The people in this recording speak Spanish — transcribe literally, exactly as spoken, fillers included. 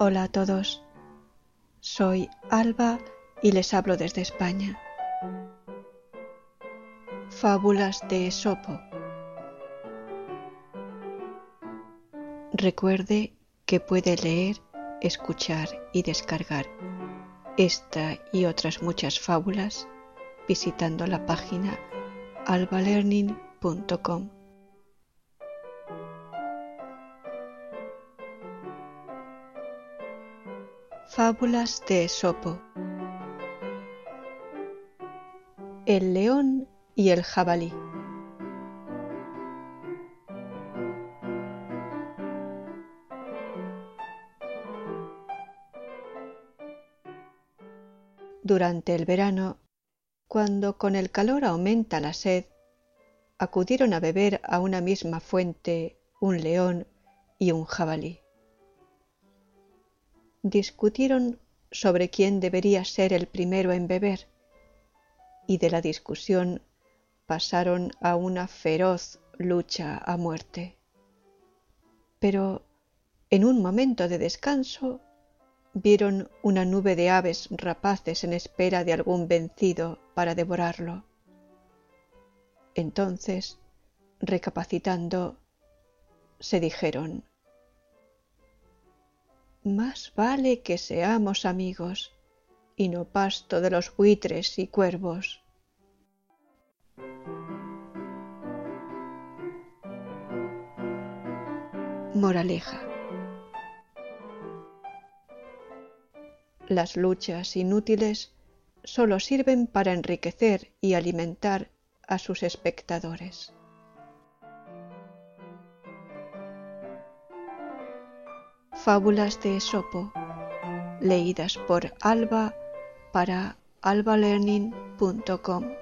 Hola a todos, soy Alba y les hablo desde España. Fábulas de Esopo. Recuerde que puede leer, escuchar y descargar esta y otras muchas fábulas visitando la página alba learning punto com. Fábulas de Esopo. El león y el jabalí. Durante el verano, cuando con el calor aumenta la sed, acudieron a beber a una misma fuente un león y un jabalí. Discutieron sobre quién debería ser el primero en beber, y de la discusión pasaron a una feroz lucha a muerte. Pero en un momento de descanso vieron una nube de aves rapaces en espera de algún vencido para devorarlo. Entonces, recapacitando, se dijeron: «Más vale que seamos amigos y no pasto de los buitres y cuervos». Moraleja: las luchas inútiles solo sirven para enriquecer y alimentar a sus espectadores. Fábulas de Esopo, leídas por Alba para alba learning punto com.